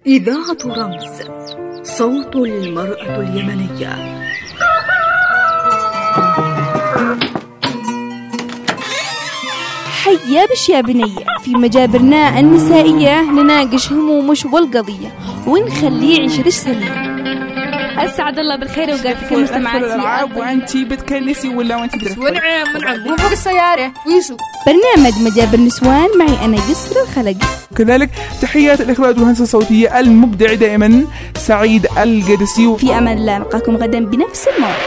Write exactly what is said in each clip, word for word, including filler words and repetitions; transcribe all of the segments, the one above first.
إذاعة رمز، صوت المرأة اليمنية. حيا بش يا بنية، في مجابرنا النسائية نناقش همومش والقضية ونخليه يعيش رش سليم. أسعد الله بالخير وقاتك المستمعات الألعاب وأنتي بتكنسي ولا وأنتي بترفضي؟ ونعم ونعم وفوق السيارة ويسو. برنامج مجابر نسوان معي أنا يسر الخلق. كذلك تحيات الإخراج والهندسة الصوتية المبدع دائما سعيد القدسي. في أمان الله، نلقاكم غدا بنفس الموعد.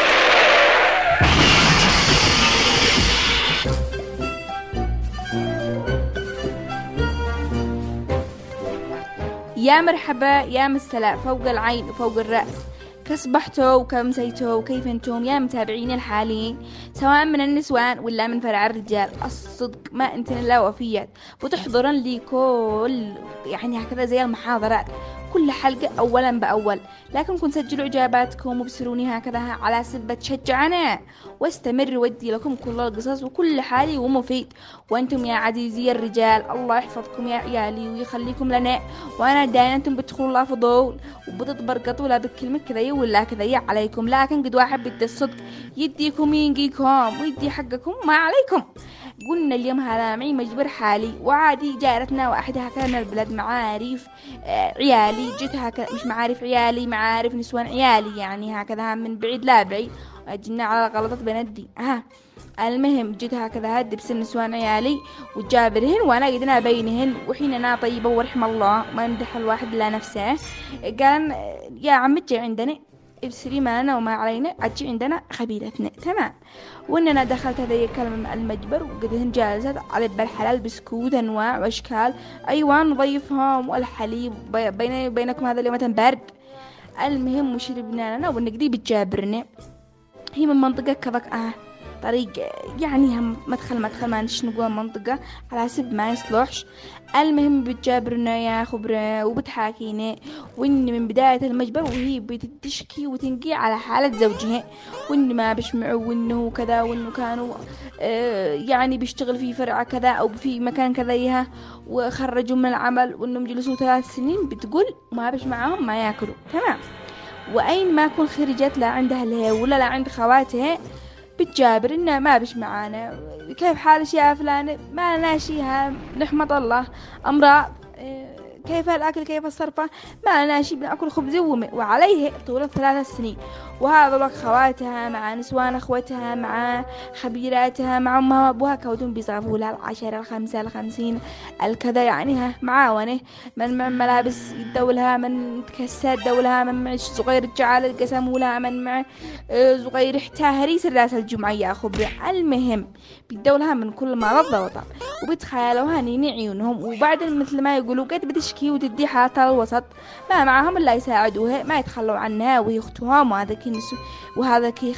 يا مرحبا يا مسلا فوق العين وفوق الرأس، كصبحتوا وكمسيتوا وكيف انتم يا متابعين الحاليين، سواء من النسوان ولا من فرع الرجال. الصدق ما انتن الا وفيات وتحضرن لي كل يعني هكذا زي المحاضرات كل حلقة أولا بأول، لكن كنت سجلوا إجاباتكم وبسروني هكذا على سبة تشجعنا واستمر ودي لكم كل القصص وكل حالي ومفيد. وأنتم يا عزيزي الرجال الله يحفظكم يا عيالي ويخليكم لنا، وأنا دايما أنتم بتدخلوا الله فضول وبتتبرقطوا لا بكلمة كذا ولا كذا عليكم، لكن قد واحد بدي الصدق يديكم ينقيكم ويدي حقكم ما عليكم. قلنا اليوم هذا معي مجبر حالي وعادي جارتنا واحدة هكذا من البلد معارف آه عيالي، جيت هكذا مش معارف عيالي معارف نسوان عيالي يعني هكذا من بعيد لا بعيد، جينا على غلطات بندي ها. المهم جيت هكذا هدي بس نسوان عيالي وجابرهن وانا قدنا بينهن وحين انا طيبة ورحم الله ما يمدح الواحد لا نفسه. قال يا عم جي عندنا ابسري ما لنا وما علينا، عجي عندنا خبيلتنا تمام. واننا دخلت هذه الكلمة المجبر وقدهن جالسات على بالحلال بسكوت انواع واشكال ايوان نضيفهم والحليب بين بينكم هذا اليوم برد. المهم وشربنا لنا ونقدي بتجابرنا، هي من منطقة كذاك اه طريق يعني هم مدخل مدخل ما نش نقول منطقة على حسب ما يصلحش. المهم بتجابرنا يا خبرة وبتحاكينا وإن من بداية المجبر وهي بتشكي وتنقي على حالة زوجها وإن ما بيشمعوا وإنه كذا وإنه كانوا آه يعني بيشتغل في فرع كذا أو في مكان كذا وخرجوا من العمل وإنهم جلسوا ثلاث سنين بتقول ما بيش معاهم ما يأكلوا تمام. وأين ما كون خرجت لا عندها لها ولا لا عند خواتها بتجابر إنه ما بش معانا، كيف حالش يا فلانة ما ناشيها نحمد الله أمراض، كيف الأكل كيف الصرفة ما ناشي بنأكل خبز وماء. وعليه طول الثلاث سنين وهذا الوقت خواتها مع نسوان أخوتها مع خبيراتها مع أمها وأبوها كودون بيصرفوا لها العشرة الخمسة الخمسين الكذا يعني ها معاونة من مع ملابس يدولها من تكسات دولها من مع صغير الجعال القسم لها من مع صغير احتاهريس الراس الجمعة يا خبر. المهم بيدولها من كل ما رضى وطب وبتخيلوها نيني عيونهم وبعد مثل ما يقولوا قد بتشكي وتدي حالتها الوسط ما معهم إلا يساعدوها ما يتخلوا عنها وهي أختهم وهذا كي نسو وهذا كي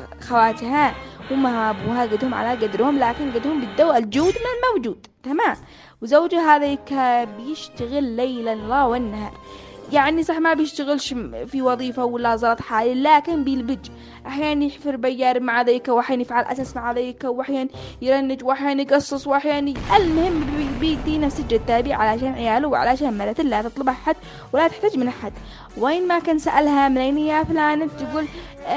خواتها وما أبوها قدهم على قدرهم لكن قدهم بالدو الجود من الموجود تمام. وزوجها هذا بيشتغل ليلا لا والنهار يعني صح ما بيشتغلش في وظيفة ولا زلط حالي لكن بيلبج أحيانا يحفر بيار مع ذيك وأحيانا يفعل أساس مع ذيك وأحيانا يرنج وأحيانا يقصص وأحيانا المهم بيدي نفس التابع علشان عياله وعلشان مرته لا تطلب أحد ولا تحتاج من أحد. وين ما كان سألها منين يا فلانة تقول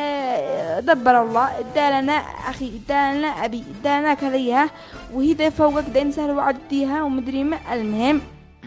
آه دبر الله ادالنا أخي ادالنا أبي ادالنا كذيها وهي ذا فوقك دين سهل وعدتيها ومدري ما. المهم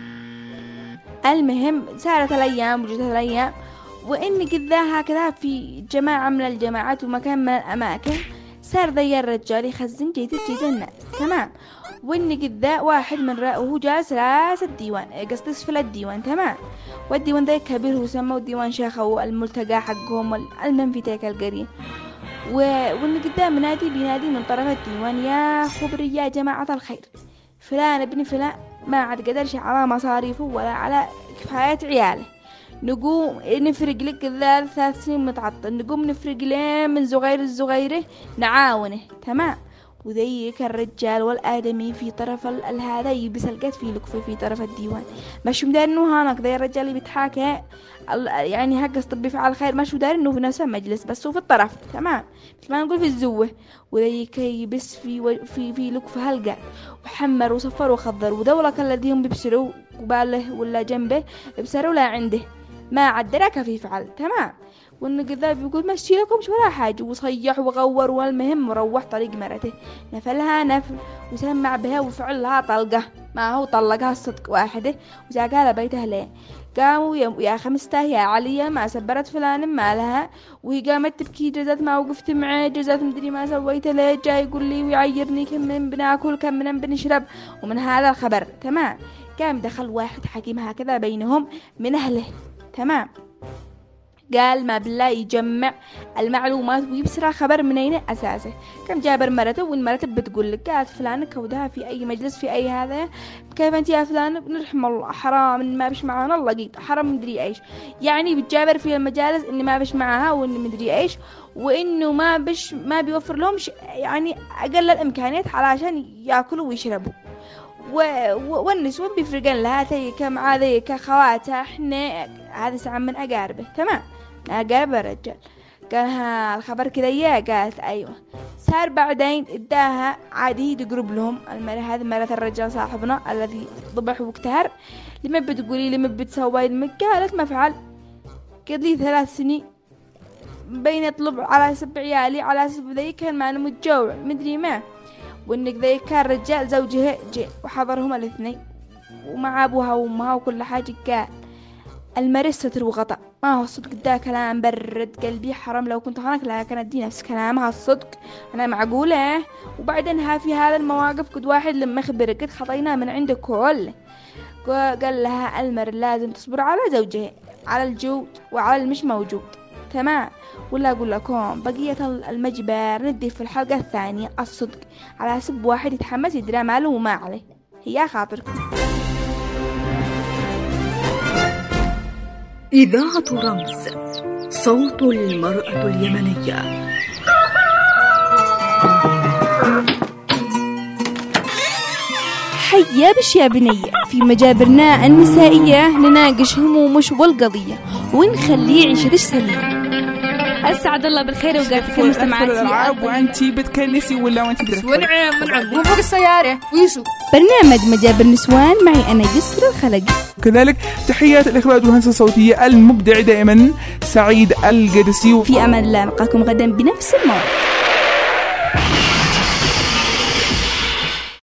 المهم سارت الأيام وجدت الأيام وإن كذا هكذا في جماعة من الجماعات ومكان من الأماكن صار ذي الرجال يخزن جيد جيد الناس تمام. وإن كذا واحد من رأوه جالس راس الديوان قصد اسفل الديوان تمام. والديوان ذا كبير هو سموه ديوان شيخه الملتقى حقهم المهم في تلك القرية. وإن كذا منادي بينادي من طرف الديوان يا خبري يا جماعة الخير فلان ابن فلان ما عاد قدرش على مصاريفه ولا على كفاية عياله، نقوم نفرق لك ذا ثلاث سنين متعطل نقوم نفرق له من صغير الصغيرة نعاونه تمام. وذيك الرجال والآدمي في طرف ال- هذا يلبس القد في لكفه في طرف الديوان. مش مدار إنه هانك ذي الرجال اللي بيتحاكى يعني هقص طبي فعل خير، مش مدار إنه في نفس المجلس بس هو في الطرف تمام، مثل ما نقول في الزوة. وذيك يبس في و... في في لكفه هالقد وحمر وصفر وخضر، ودولك الذين بيبصروا قباله ولا جنبه بصروا لا عنده ما عدرك في فعل تمام. وإنه كذا بيقول مشي لكمش ولا حاجة، وصيح وغور، والمهم وروح طريق مرته نفلها نفل وسمع بها وفعلها طلقة، ما هو طلقها الصدق واحدة وزاقها لبيتها ليه. قاموا يا خمسته يا عليا ما سبرت فلان ما لها، وهي قامت تبكي جزات ما وقفت معاه، جزات مدري ما سويت ليه، جاي يقول لي ويعيرني كم من بناكل كم من بنشرب. ومن هذا الخبر تمام قام دخل واحد حكيم هكذا بينهم من أهله تمام، قال ما بالله يجمع المعلومات ويبصر خبر منين أساسه. كم جابر مرته والمرته بتقول لك قالت فلان كودها في أي مجلس في أي هذا، كيف أنت يا فلان بنرحم الله حرام ما بش معانا الله قيد حرام مدري إيش، يعني بتجابر في المجالس إن ما بش معاها وإن مدري إيش، وإنه ما بش ما بيوفر لهم يعني أقل الإمكانيات علشان يأكلوا ويشربوا. والنسوة بيفرقن لها تي كم هذه كخواتها احنا هذا سعى من أقاربه تمام أقارب الرجال. قال ها الخبر كذا يا قالت أيوة. صار بعدين اداها عادي تقرب لهم المرة هذه مرة الرجال صاحبنا الذي ضبح واكتهر، لما بتقولي لما بتسوي لما قالت ما فعل قد لي ثلاث سنين بين يطلب على سبع عيالي على سبع ذي كان معنا متجوع مدري ما، وإنك ذي كان رجال زوجها جاء وحضرهم الاثنين ومع أبوها وأمها وكل حاجة. قال المرس ستر وغطاء ما هو الصدق ده كلام برد قلبي حرام لو كنت هناك لا كانت دي نفس كلامها الصدق أنا معقولة. وبعدين ها في هذا المواقف قد واحد لما خبرك قد خطينا من عندك كله. قال لها المر لازم تصبر على زوجها على الجود وعلى المش موجود تمام. ولا أقول لكم بقية المجبر ندي في الحلقة الثانية الصدق على سب واحد يتحمس يدرى ماله وما عليه، هي خاطركم. إذاعة رمز صوت المرأة اليمنية. حيا بش يا بنية في مجابرنا النسائية نناقش همومش والقضية ونخليه عيشتش سليمة. أسعد الله بالخير وقاتك المستمعات الألعاب وأنتي بتكنسي ولا وأنتي بترفض ونعم ونعم وفوق السيارة ويسو برنامج مجابر نسوان معي أنا يسر الخلق. كذلك تحيات الإخراج والهندسة الصوتية المبدع دائما سعيد القدسي. في أمان الله نلقاكم غدا بنفس الموعد.